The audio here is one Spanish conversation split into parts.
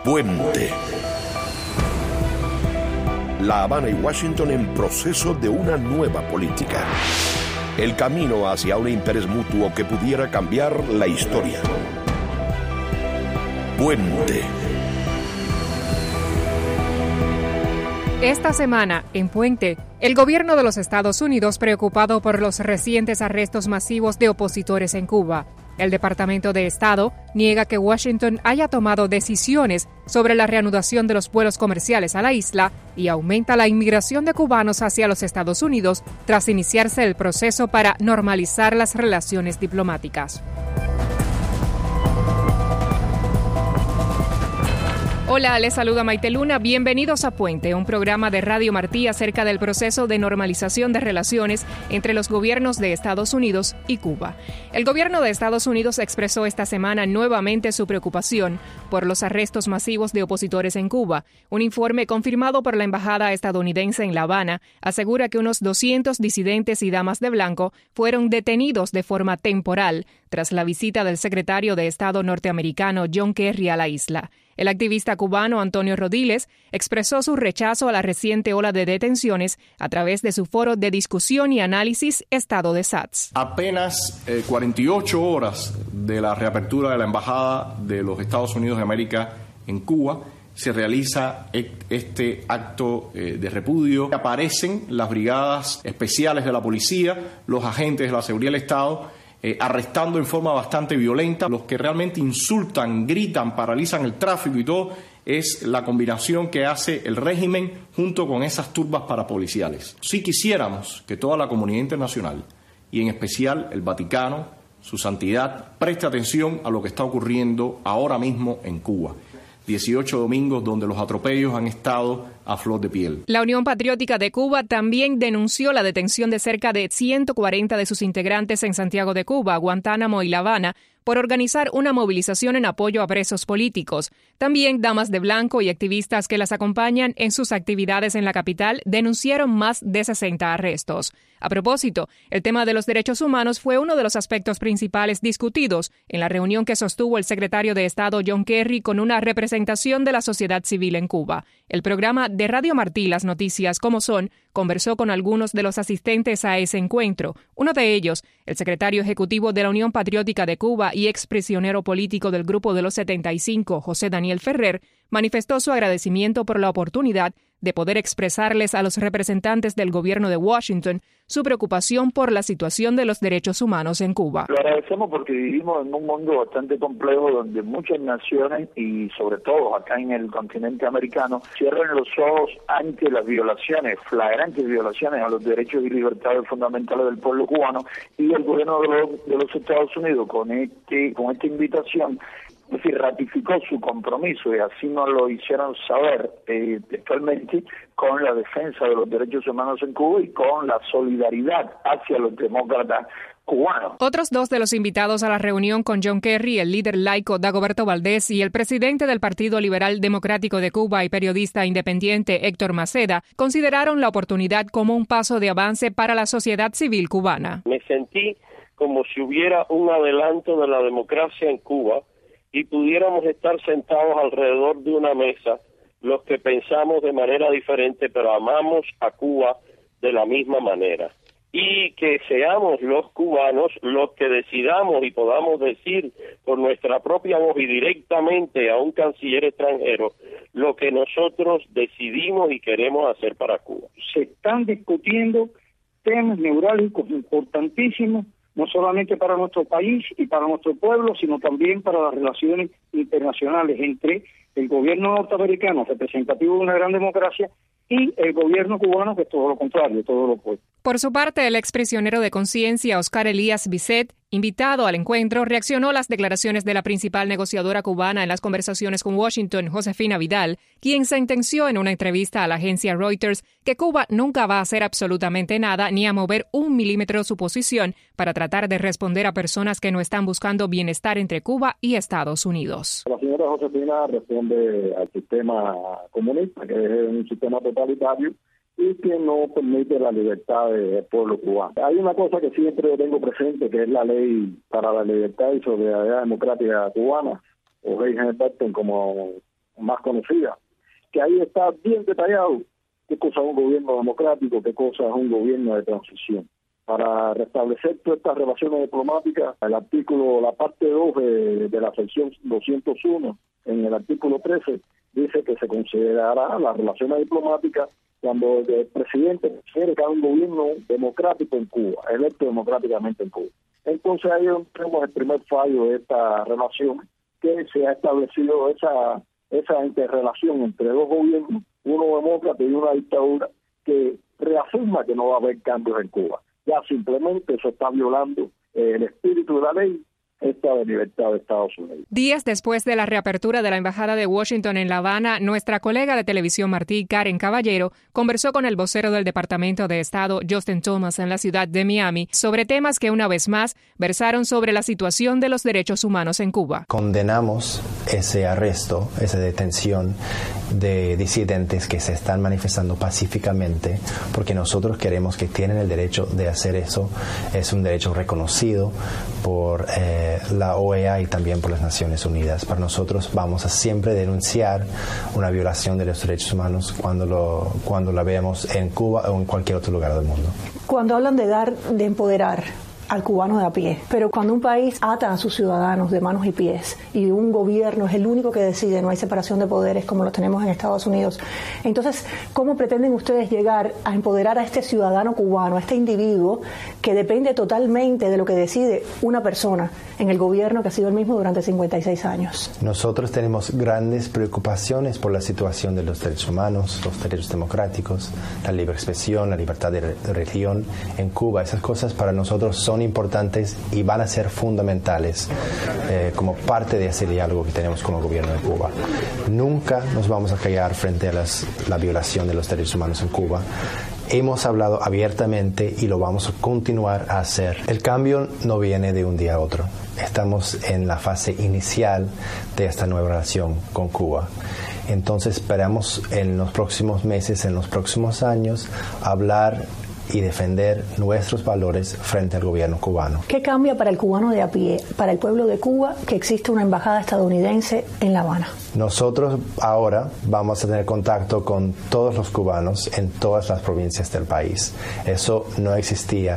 Puente. La Habana y Washington en proceso de una nueva política. El camino hacia un interés mutuo que pudiera cambiar la historia. Puente. Esta semana, en Puente, el gobierno de los Estados Unidos preocupado por los recientes arrestos masivos de opositores en Cuba. El Departamento de Estado niega que Washington haya tomado decisiones sobre la reanudación de los vuelos comerciales a la isla y aumenta la inmigración de cubanos hacia los Estados Unidos tras iniciarse el proceso para normalizar las relaciones diplomáticas. Hola, les saluda Maite Luna. Bienvenidos a Puente, un programa de Radio Martí acerca del proceso de normalización de relaciones entre los gobiernos de Estados Unidos y Cuba. El gobierno de Estados Unidos expresó esta semana nuevamente su preocupación por los arrestos masivos de opositores en Cuba. Un informe confirmado por la embajada estadounidense en La Habana asegura que unos 200 disidentes y damas de blanco fueron detenidos de forma temporal tras la visita del secretario de Estado norteamericano John Kerry a la isla. El activista cubano Antonio Rodiles expresó su rechazo a la reciente ola de detenciones a través de su foro de discusión y análisis Estado de SATS. Apenas 48 horas de la reapertura de la Embajada de los Estados Unidos de América en Cuba, se realiza este acto de repudio. Aparecen las brigadas especiales de la policía, los agentes de la seguridad del Estado, arrestando en forma bastante violenta. Los que realmente insultan, gritan, paralizan el tráfico y todo, es la combinación que hace el régimen junto con esas turbas parapoliciales. Si quisiéramos que toda la comunidad internacional, y en especial el Vaticano, su santidad, preste atención a lo que está ocurriendo ahora mismo en Cuba. 18 domingos donde los atropellos han estado a flor de piel. La Unión Patriótica de Cuba también denunció la detención de cerca de 140 de sus integrantes en Santiago de Cuba, Guantánamo y La Habana por organizar una movilización en apoyo a presos políticos. También damas de blanco y activistas que las acompañan en sus actividades en la capital denunciaron más de 60 arrestos. A propósito, el tema de los derechos humanos fue uno de los aspectos principales discutidos en la reunión que sostuvo el secretario de Estado John Kerry con una representación de la sociedad civil en Cuba. El programa de Radio Martí, Las Noticias como Son, conversó con algunos de los asistentes a ese encuentro. Uno de ellos, el secretario ejecutivo de la Unión Patriótica de Cuba y exprisionero político del Grupo de los 75, José Daniel Ferrer, manifestó su agradecimiento por la oportunidad de poder expresarles a los representantes del gobierno de Washington su preocupación por la situación de los derechos humanos en Cuba. Lo agradecemos porque vivimos en un mundo bastante complejo donde muchas naciones y sobre todo acá en el continente americano cierran los ojos ante las violaciones, flagrantes violaciones a los derechos y libertades fundamentales del pueblo cubano, y el gobierno de los Estados Unidos con esta invitación, es decir, ratificó su compromiso y así nos lo hicieron saber textualmente con la defensa de los derechos humanos en Cuba y con la solidaridad hacia los demócratas cubanos. Otros dos de los invitados a la reunión con John Kerry, el líder laico Dagoberto Valdés y el presidente del Partido Liberal Democrático de Cuba y periodista independiente Héctor Maceda, consideraron la oportunidad como un paso de avance para la sociedad civil cubana. Me sentí como si hubiera un adelanto de la democracia en Cuba y pudiéramos estar sentados alrededor de una mesa los que pensamos de manera diferente, pero amamos a Cuba de la misma manera. Y que seamos los cubanos los que decidamos y podamos decir por nuestra propia voz y directamente a un canciller extranjero lo que nosotros decidimos y queremos hacer para Cuba. Se están discutiendo temas neurálgicos importantísimos, no solamente para nuestro país y para nuestro pueblo, sino también para las relaciones internacionales entre el gobierno norteamericano, representativo de una gran democracia, y el gobierno cubano, que es todo lo contrario, todo lo opuesto. Por su parte, el exprisionero de conciencia Oscar Elías Bisset, invitado al encuentro, reaccionó a las declaraciones de la principal negociadora cubana en las conversaciones con Washington, Josefina Vidal, quien sentenció en una entrevista a la agencia Reuters que Cuba nunca va a hacer absolutamente nada ni a mover un milímetro su posición para tratar de responder a personas que no están buscando bienestar entre Cuba y Estados Unidos. La señora Josefina responde al sistema comunista, que es un sistema totalitario y que no permite la libertad del pueblo cubano. Hay una cosa que siempre tengo presente, que es la ley para la libertad y solidaridad democrática cubana, o ley Jean-Bertin, como más conocida, que ahí está bien detallado qué cosa es un gobierno democrático, qué cosa es un gobierno de transición. Para restablecer todas estas relaciones diplomáticas, la parte 2 de la sección 201, en el artículo 13, dice que se considerará las relaciones diplomáticas cuando el presidente quiere que haya un gobierno democrático en Cuba, electo democráticamente en Cuba. Entonces ahí tenemos el primer fallo de esta relación, que se ha establecido esa interrelación entre dos gobiernos, uno demócrata y una dictadura, que reafirma que no va a haber cambios en Cuba. Ya simplemente eso está violando el espíritu de la ley, esta de libertad de Estados Unidos. Días después de la reapertura de la Embajada de Washington en La Habana, nuestra colega de Televisión Martí, Karen Caballero, conversó con el vocero del Departamento de Estado, Justin Thomas, en la ciudad de Miami, sobre temas que una vez más versaron sobre la situación de los derechos humanos en Cuba. Condenamos ese arresto, esa detención de disidentes que se están manifestando pacíficamente, porque nosotros queremos que tienen el derecho de hacer eso. Es un derecho reconocido por la OEA y también por las Naciones Unidas. Para nosotros vamos a siempre denunciar una violación de los derechos humanos cuando la veamos en Cuba o en cualquier otro lugar del mundo. Cuando hablan de empoderar al cubano de a pie, pero cuando un país ata a sus ciudadanos de manos y pies y un gobierno es el único que decide, no hay separación de poderes como lo tenemos en Estados Unidos, entonces, ¿cómo pretenden ustedes llegar a empoderar a este ciudadano cubano, a este individuo que depende totalmente de lo que decide una persona en el gobierno que ha sido el mismo durante 56 años? Nosotros tenemos grandes preocupaciones por la situación de los derechos humanos, los derechos democráticos, la libre expresión, la libertad de religión en Cuba. Esas cosas para nosotros son importantes y van a ser fundamentales como parte de ese diálogo que tenemos con el gobierno de Cuba. Nunca nos vamos a callar frente a la violación de los derechos humanos en Cuba. Hemos hablado abiertamente y lo vamos a continuar a hacer. El cambio no viene de un día a otro. Estamos en la fase inicial de esta nueva relación con Cuba. Entonces esperamos en los próximos meses, en los próximos años, hablar y defender nuestros valores frente al gobierno cubano. ¿Qué cambia para el cubano de a pie, para el pueblo de Cuba, que existe una embajada estadounidense en La Habana? Nosotros ahora vamos a tener contacto con todos los cubanos en todas las provincias del país. Eso no existía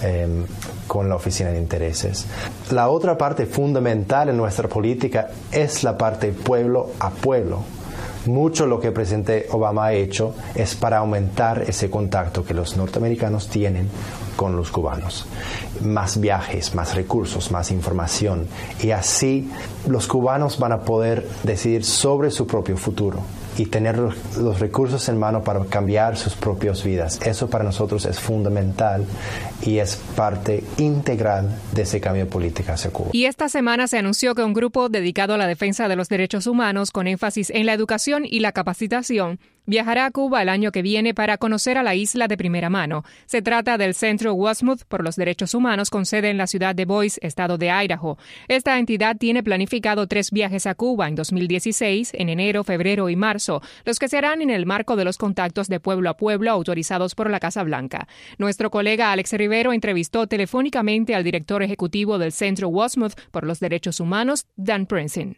con la Oficina de Intereses. La otra parte fundamental en nuestra política es la parte pueblo a pueblo. Mucho lo que el presidente Obama ha hecho es para aumentar ese contacto que los norteamericanos tienen con los cubanos. Más viajes, más recursos, más información. Y así los cubanos van a poder decidir sobre su propio futuro y tener los recursos en mano para cambiar sus propias vidas. Eso para nosotros es fundamental y es parte integral de ese cambio de política hacia Cuba. Y esta semana se anunció que un grupo dedicado a la defensa de los derechos humanos, con énfasis en la educación y la capacitación, viajará a Cuba el año que viene para conocer a la isla de primera mano. Se trata del Centro Westmouth por los Derechos Humanos, con sede en la ciudad de Boise, estado de Idaho. Esta entidad tiene planificado 3 viajes a Cuba en 2016, en enero, febrero y marzo, los que se harán en el marco de los contactos de pueblo a pueblo autorizados por la Casa Blanca. Nuestro colega Alex Rivero entrevistó telefónicamente al director ejecutivo del Centro Westmouth por los Derechos Humanos, Dan Princeton.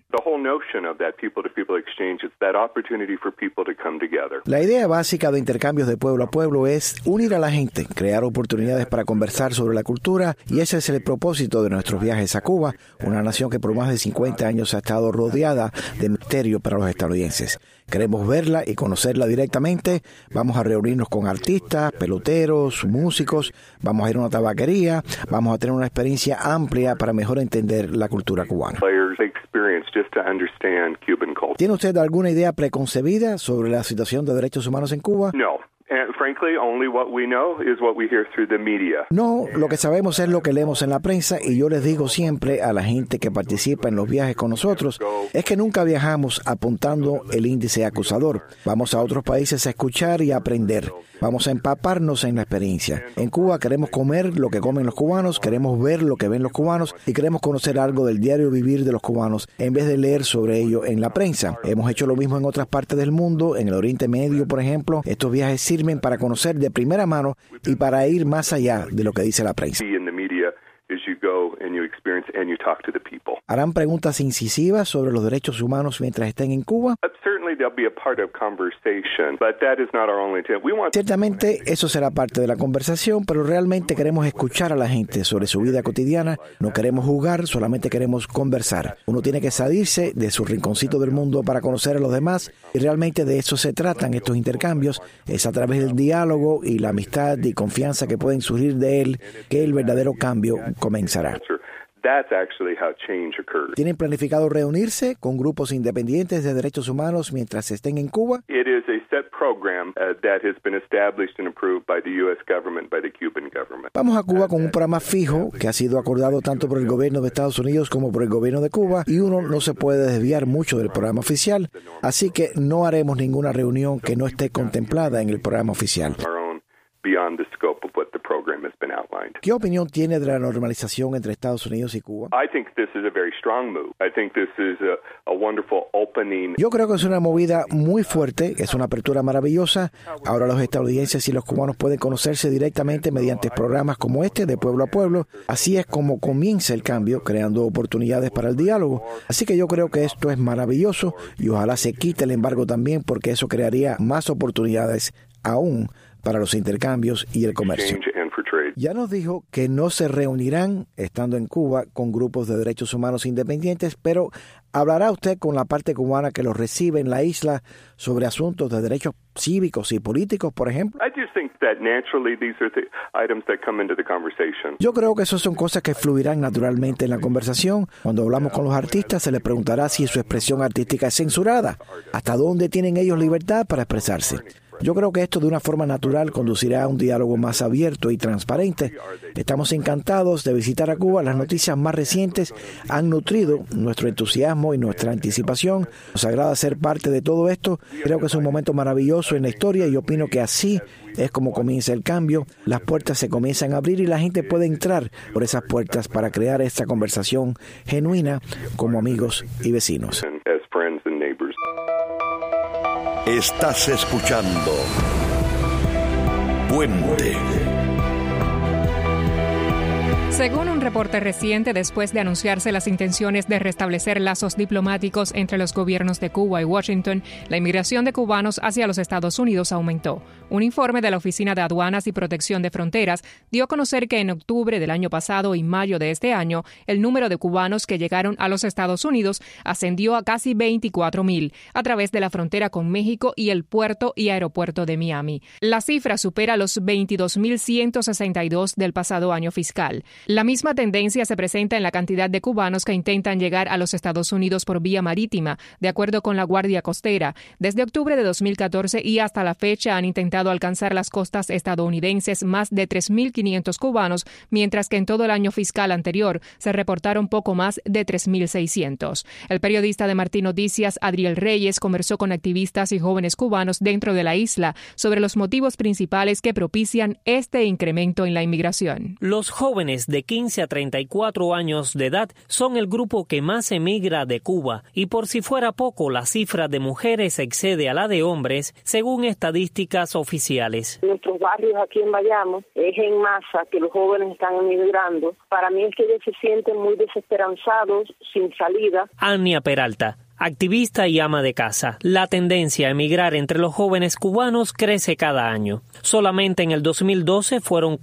La idea básica de intercambios de pueblo a pueblo es unir a la gente, crear oportunidades para conversar sobre la cultura, y ese es el propósito de nuestros viajes a Cuba, una nación que por más de 50 años ha estado rodeada de misterio para los estadounidenses. Queremos verla y conocerla directamente. Vamos a reunirnos con artistas, peloteros, músicos, vamos a ir a una tabaquería, vamos a tener una experiencia amplia para mejor entender la cultura cubana. ¿Tiene usted alguna idea preconcebida sobre la situación de derechos humanos en Cuba? No. No, lo que sabemos es lo que leemos en la prensa, y yo les digo siempre a la gente que participa en los viajes con nosotros, es que nunca viajamos apuntando el índice acusador. Vamos a otros países a escuchar y a aprender. Vamos a empaparnos en la experiencia. En Cuba queremos comer lo que comen los cubanos, queremos ver lo que ven los cubanos y queremos conocer algo del diario vivir de los cubanos en vez de leer sobre ello en la prensa. Hemos hecho lo mismo en otras partes del mundo, en el Oriente Medio, por ejemplo. Estos viajes sirven para conocer de primera mano y para ir más allá de lo que dice la prensa. ¿Harán preguntas incisivas sobre los derechos humanos mientras estén en Cuba? Ciertamente eso será parte de la conversación, pero realmente queremos escuchar a la gente sobre su vida cotidiana. No queremos juzgar, solamente queremos conversar. Uno tiene que salirse de su rinconcito del mundo para conocer a los demás, y realmente de eso se tratan estos intercambios. Es a través del diálogo y la amistad y confianza que pueden surgir de él que el verdadero cambio comenzará. ¿Tienen planificado reunirse con grupos independientes de derechos humanos mientras estén en Cuba? Vamos a Cuba con un programa fijo que ha sido acordado tanto por el gobierno de Estados Unidos como por el gobierno de Cuba, y uno no se puede desviar mucho del programa oficial, así que no haremos ninguna reunión que no esté contemplada en el programa oficial. ¿Qué opinión tiene de la normalización entre Estados Unidos y Cuba? Yo creo que es una movida muy fuerte, es una apertura maravillosa. Ahora los estadounidenses y los cubanos pueden conocerse directamente mediante programas como este, de pueblo a pueblo. Así es como comienza el cambio, creando oportunidades para el diálogo. Así que yo creo que esto es maravilloso, y ojalá se quite el embargo también, porque eso crearía más oportunidades aún para los intercambios y el comercio. Ya nos dijo que no se reunirán, estando en Cuba, con grupos de derechos humanos independientes, pero ¿hablará usted con la parte cubana que los recibe en la isla sobre asuntos de derechos cívicos y políticos, por ejemplo? Yo creo que esas son cosas que fluirán naturalmente en la conversación. Cuando hablamos con los artistas, se les preguntará si su expresión artística es censurada, hasta dónde tienen ellos libertad para expresarse. Yo creo que esto de una forma natural conducirá a un diálogo más abierto y transparente. Estamos encantados de visitar a Cuba. Las noticias más recientes han nutrido nuestro entusiasmo y nuestra anticipación. Nos agrada ser parte de todo esto. Creo que es un momento maravilloso en la historia, y opino que así es como comienza el cambio. Las puertas se comienzan a abrir y la gente puede entrar por esas puertas para crear esta conversación genuina como amigos y vecinos. Estás escuchando Puente. Según un reporte reciente, después de anunciarse las intenciones de restablecer lazos diplomáticos entre los gobiernos de Cuba y Washington, la inmigración de cubanos hacia los Estados Unidos aumentó. Un informe de la Oficina de Aduanas y Protección de Fronteras dio a conocer que en octubre del año pasado y mayo de este año, el número de cubanos que llegaron a los Estados Unidos ascendió a casi 24,000 a través de la frontera con México y el puerto y aeropuerto de Miami. La cifra supera los 22,162 del pasado año fiscal. La misma tendencia se presenta en la cantidad de cubanos que intentan llegar a los Estados Unidos por vía marítima, de acuerdo con la Guardia Costera. Desde octubre de 2014 y hasta la fecha han intentado alcanzar las costas estadounidenses más de 3,500 cubanos, mientras que en todo el año fiscal anterior se reportaron poco más de 3,600. El periodista de Martín Noticias, Adriel Reyes, conversó con activistas y jóvenes cubanos dentro de la isla sobre los motivos principales que propician este incremento en la inmigración. Los jóvenes de 15 a 34 años de edad son el grupo que más emigra de Cuba, y por si fuera poco, la cifra de mujeres excede a la de hombres, según estadísticas oficiales. En nuestros barrios aquí en Bayamo es en masa que los jóvenes están emigrando. Para mí es que ellos se sienten muy desesperanzados, sin salida. Ania Peralta, activista y ama de casa. La tendencia a emigrar entre los jóvenes cubanos crece cada año. Solamente en el 2012 fueron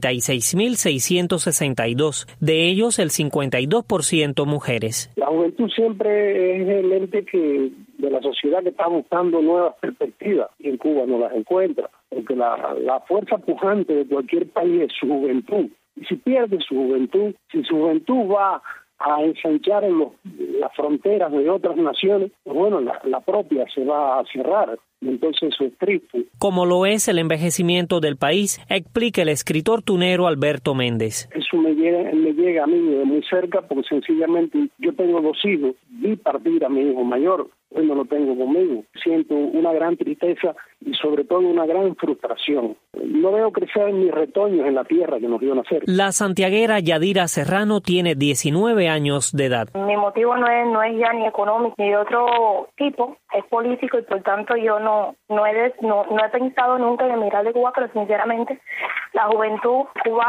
46,662, de ellos el 52% mujeres. La juventud siempre es el ente de la sociedad que está buscando nuevas perspectivas, y en Cuba no las encuentra, porque la fuerza pujante de cualquier país es su juventud. Y si pierde su juventud, si su juventud va a ensanchar en las fronteras de otras naciones, pues bueno, la propia se va a cerrar. Entonces eso es triste. Como lo es el envejecimiento del país, explica el escritor tunero Alberto Méndez. Eso me llega a mí de muy cerca, porque sencillamente yo tengo 2 hijos, vi partir a mi hijo mayor, hoy no lo tengo conmigo. Siento una gran tristeza y sobre todo una gran frustración. No veo crecer mis retoños en la tierra que nos vio nacer. La santiaguera Yadira Serrano tiene 19 años de edad. Mi motivo no es ya ni económico ni de otro tipo, es político, y por tanto yo no he pensado nunca en emigrar de Cuba, pero sinceramente la juventud cubana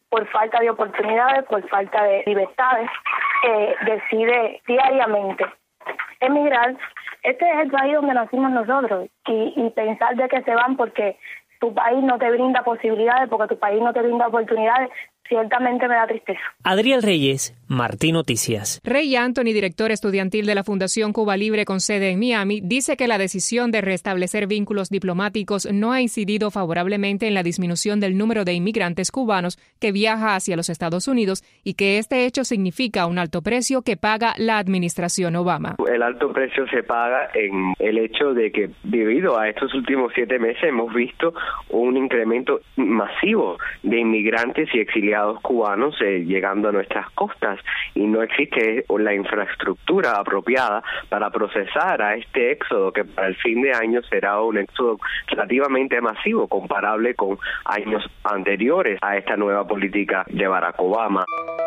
por falta de oportunidades, por falta de libertades, decide diariamente emigrar. Este es el país donde nacimos nosotros y pensar de que se van porque tu país no te brinda posibilidades, porque tu país no te brinda oportunidades, ciertamente me da tristeza. Adriel Reyes, Martín Noticias. Ray Anthony, director estudiantil de la Fundación Cuba Libre con sede en Miami, dice que la decisión de restablecer vínculos diplomáticos no ha incidido favorablemente en la disminución del número de inmigrantes cubanos que viaja hacia los Estados Unidos y que este hecho significa un alto precio que paga la administración Obama. El alto precio se paga en el hecho de que debido a estos últimos 7 meses hemos visto un incremento masivo de inmigrantes y exiliados cubanos llegando a nuestras costas y no existe la infraestructura apropiada para procesar a este éxodo que para el fin de año será un éxodo relativamente masivo comparable con años anteriores a esta nueva política de Barack Obama.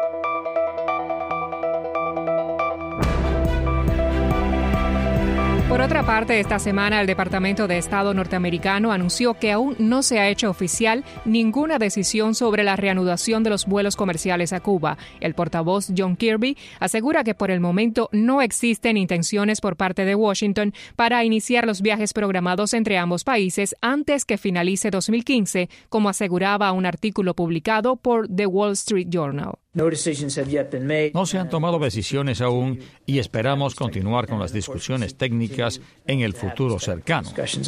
Por otra parte, esta semana el Departamento de Estado norteamericano anunció que aún no se ha hecho oficial ninguna decisión sobre la reanudación de los vuelos comerciales a Cuba. El portavoz John Kirby asegura que por el momento no existen intenciones por parte de Washington para iniciar los viajes programados entre ambos países antes que finalice 2015, como aseguraba un artículo publicado por The Wall Street Journal. No se han tomado decisiones aún y esperamos continuar con las discusiones técnicas en el futuro cercano.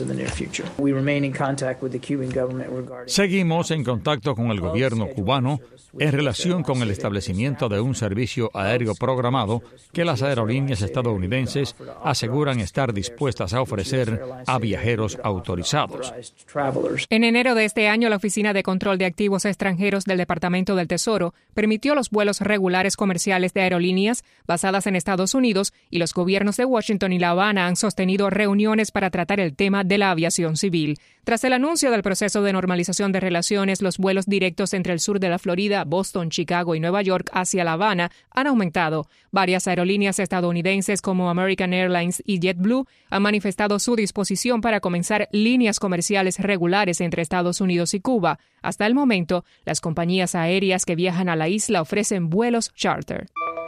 Seguimos en contacto con el gobierno cubano en relación con el establecimiento de un servicio aéreo programado que las aerolíneas estadounidenses aseguran estar dispuestas a ofrecer a viajeros autorizados. En enero de este año, la Oficina de Control de Activos Extranjeros del Departamento del Tesoro permitió los vuelos regulares comerciales de aerolíneas basadas en Estados Unidos y los gobiernos de Washington y La Habana han sostenido reuniones para tratar el tema de la aviación civil. Tras el anuncio del proceso de normalización de relaciones, los vuelos directos entre el sur de la Florida, Boston, Chicago y Nueva York hacia La Habana han aumentado. Varias aerolíneas estadounidenses como American Airlines y JetBlue han manifestado su disposición para comenzar líneas comerciales regulares entre Estados Unidos y Cuba. Hasta el momento, las compañías aéreas que viajan a la isla ofrecen vuelos charter.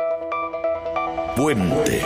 Puente.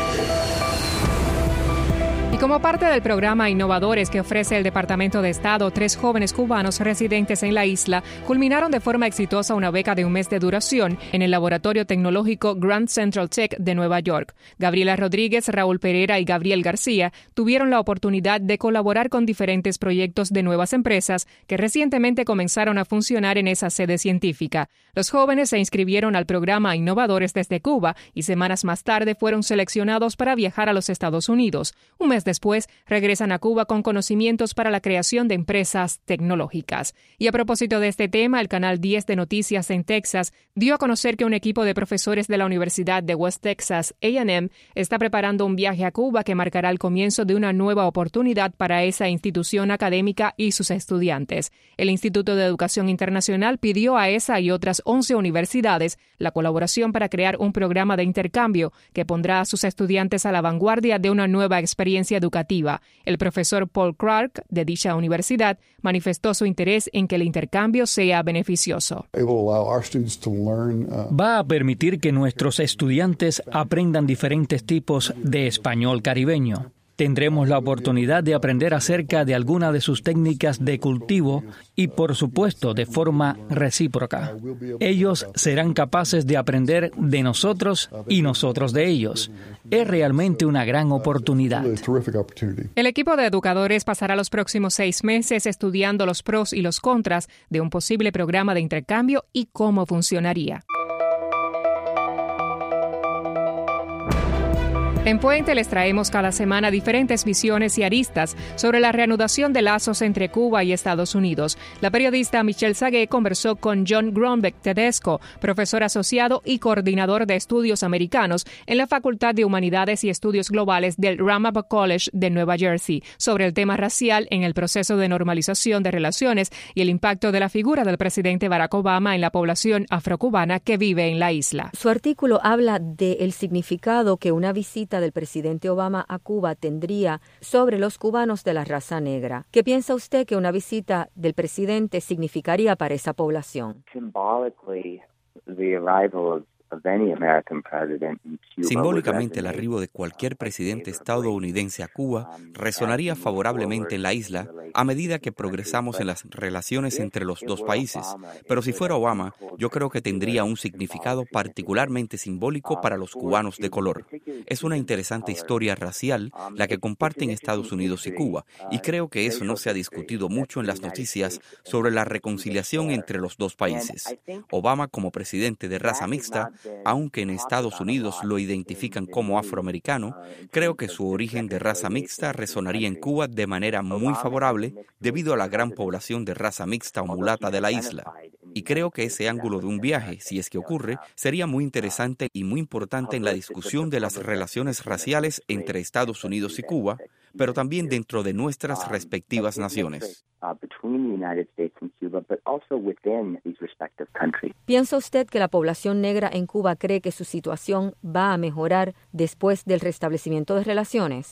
Y como parte del programa Innovadores que ofrece el Departamento de Estado, 3 jóvenes cubanos residentes en la isla culminaron de forma exitosa una beca de un mes de duración en el laboratorio tecnológico Grand Central Tech de Nueva York. Gabriela Rodríguez, Raúl Pereira y Gabriel García tuvieron la oportunidad de colaborar con diferentes proyectos de nuevas empresas que recientemente comenzaron a funcionar en esa sede científica. Los jóvenes se inscribieron al programa Innovadores desde Cuba y semanas más tarde fueron seleccionados para viajar a los Estados Unidos. Un mes después, regresan a Cuba con conocimientos para la creación de empresas tecnológicas. Y a propósito de este tema, el canal 10 de Noticias en Texas dio a conocer que un equipo de profesores de la Universidad de West Texas A&M está preparando un viaje a Cuba que marcará el comienzo de una nueva oportunidad para esa institución académica y sus estudiantes. El Instituto de Educación Internacional pidió a esa y otras 11 universidades la colaboración para crear un programa de intercambio que pondrá a sus estudiantes a la vanguardia de una nueva experiencia educativa. El profesor Paul Clark, de dicha universidad, manifestó su interés en que el intercambio sea beneficioso. Va a permitir que nuestros estudiantes aprendan diferentes tipos de español caribeño. Tendremos la oportunidad de aprender acerca de alguna de sus técnicas de cultivo y, por supuesto, de forma recíproca. Ellos serán capaces de aprender de nosotros y nosotros de ellos. Es realmente una gran oportunidad. El equipo de educadores pasará los próximos 6 meses estudiando los pros y los contras de un posible programa de intercambio y cómo funcionaría. En Puente les traemos cada semana diferentes visiones y aristas sobre la reanudación de lazos entre Cuba y Estados Unidos. La periodista Michelle Sagué conversó con John Grombeck Tedesco, profesor asociado y coordinador de estudios americanos en la Facultad de Humanidades y Estudios Globales del Ramapo College de Nueva Jersey, sobre el tema racial en el proceso de normalización de relaciones y el impacto de la figura del presidente Barack Obama en la población afrocubana que vive en la isla. Su artículo habla del significado que una visita visita del presidente Obama a Cuba tendría sobre los cubanos de la raza negra. ¿Qué piensa usted que una visita del presidente significaría para esa población? Simbólicamente, el arribo de cualquier presidente estadounidense a Cuba resonaría favorablemente en la isla a medida que progresamos en las relaciones entre los dos países. Pero si fuera Obama, yo creo que tendría un significado particularmente simbólico para los cubanos de color. Es una interesante historia racial la que comparten Estados Unidos y Cuba, y creo que eso no se ha discutido mucho en las noticias sobre la reconciliación entre los dos países. Obama, como presidente de raza mixta, aunque en Estados Unidos lo identifican como afroamericano, creo que su origen de raza mixta resonaría en Cuba de manera muy favorable debido a la gran población de raza mixta o mulata de la isla. Y creo que ese ángulo de un viaje, si es que ocurre, sería muy interesante y muy importante en la discusión de las relaciones raciales entre Estados Unidos y Cuba, pero también dentro de nuestras respectivas naciones. ¿Piensa usted que la población negra en Cuba cree que su situación va a mejorar después del restablecimiento de relaciones?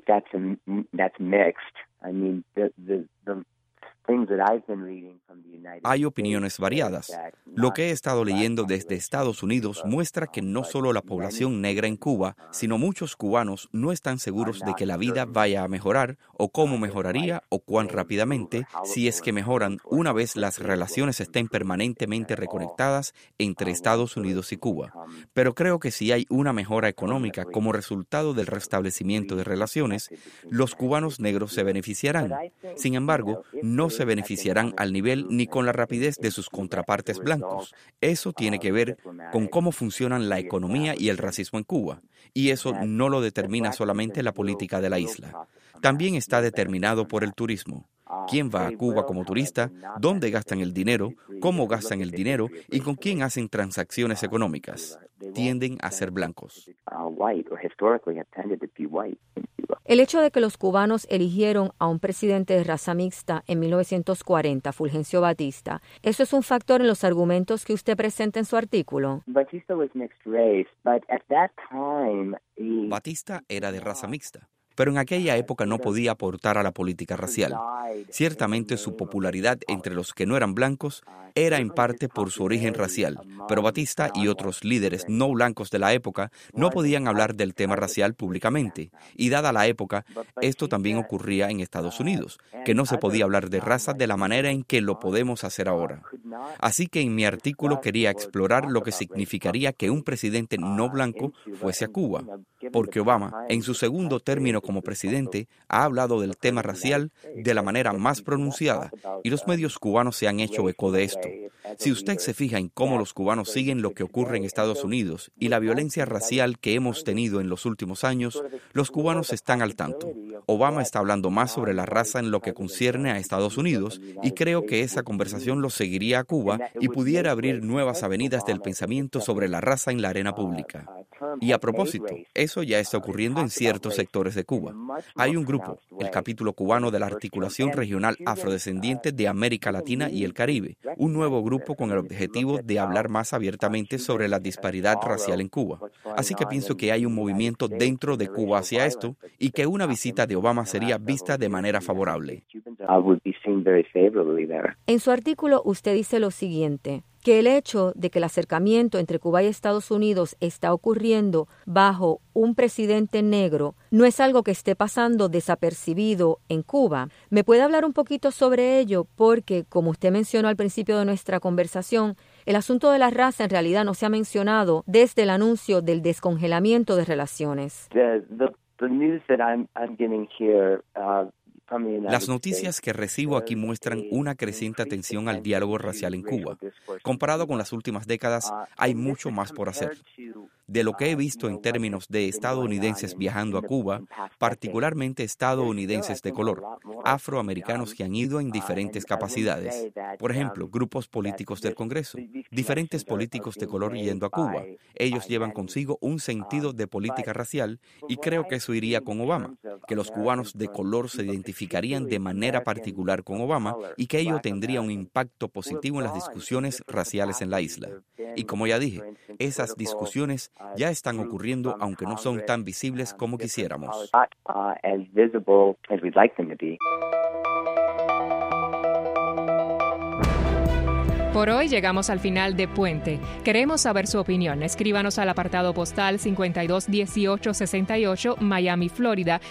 Hay opiniones variadas. Lo que he estado leyendo desde Estados Unidos muestra que no solo la población negra en Cuba, sino muchos cubanos no están seguros de que la vida vaya a mejorar o cómo mejoraría o cuán rápidamente, si es que mejoran una vez las relaciones estén permanentemente reconectadas entre Estados Unidos y Cuba. Pero creo que si hay una mejora económica como resultado del restablecimiento de relaciones, los cubanos negros se beneficiarán. Sin embargo, no se beneficiarán al nivel ni con la rapidez de sus contrapartes blancos. Eso tiene que ver con cómo funcionan la economía y el racismo en Cuba, y eso no lo determina solamente la política de la isla. También está determinado por el turismo. ¿Quién va a Cuba como turista? ¿Dónde gastan el dinero? ¿Cómo gastan el dinero? ¿Y con quién hacen transacciones económicas? Tienden a ser blancos. El hecho de que los cubanos eligieron a un presidente de raza mixta en 1940, Fulgencio Batista, ¿eso es un factor en los argumentos que usted presenta en su artículo? Batista era de raza mixta, pero en aquella época no podía aportar a la política racial. Ciertamente su popularidad entre los que no eran blancos era en parte por su origen racial, pero Batista y otros líderes no blancos de la época no podían hablar del tema racial públicamente, y dada la época, esto también ocurría en Estados Unidos, que no se podía hablar de raza de la manera en que lo podemos hacer ahora. Así que en mi artículo quería explorar lo que significaría que un presidente no blanco fuese a Cuba, porque Obama, en su segundo término como presidente, ha hablado del tema racial de la manera más pronunciada, y los medios cubanos se han hecho eco de esto. Si usted se fija en cómo los cubanos siguen lo que ocurre en Estados Unidos y la violencia racial que hemos tenido en los últimos años, los cubanos están al tanto. Obama está hablando más sobre la raza en lo que concierne a Estados Unidos, y creo que esa conversación lo seguiría a Cuba y pudiera abrir nuevas avenidas del pensamiento sobre la raza en la arena pública. Y a propósito, eso ya está ocurriendo en ciertos sectores de Cuba. Hay un grupo, el capítulo cubano de la Articulación Regional Afrodescendiente de América Latina y el Caribe, un nuevo grupo con el objetivo de hablar más abiertamente sobre la disparidad racial en Cuba. Así que pienso que hay un movimiento dentro de Cuba hacia esto, y que una visita de Obama sería vista de manera favorable. En su artículo usted dice lo siguiente, que el hecho de que el acercamiento entre Cuba y Estados Unidos está ocurriendo bajo un presidente negro no es algo que esté pasando desapercibido en Cuba. ¿Me puede hablar un poquito sobre ello? Porque, como usted mencionó al principio de nuestra conversación, el asunto de la raza en realidad no se ha mencionado desde el anuncio del descongelamiento de relaciones. Las noticias que recibo aquí muestran una creciente atención al diálogo racial en Cuba. Comparado con las últimas décadas, hay mucho más por hacer. De lo que he visto en términos de estadounidenses viajando a Cuba, particularmente estadounidenses de color, afroamericanos que han ido en diferentes capacidades. Por ejemplo, grupos políticos del Congreso, diferentes políticos de color yendo a Cuba. Ellos llevan consigo un sentido de política racial, y creo que eso iría con Obama, que los cubanos de color se identificarían de manera particular con Obama y que ello tendría un impacto positivo en las discusiones raciales en la isla. Y como ya dije, esas discusiones ya están ocurriendo, aunque no son tan visibles como quisiéramos. Por hoy llegamos al final de Puente. Queremos saber su opinión. Escríbanos al apartado postal 521868, Miami, Florida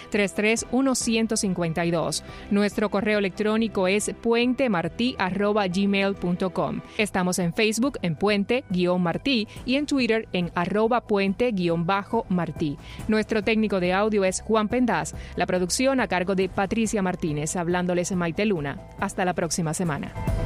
33152. Nuestro correo electrónico es puentemarti@gmail.com. Estamos en Facebook en Puente-Martí y en Twitter en @Puente-Martí. Nuestro técnico de audio es Juan Pendaz. La producción a cargo de Patricia Martínez. Hablándoles Maite Luna. Hasta la próxima semana.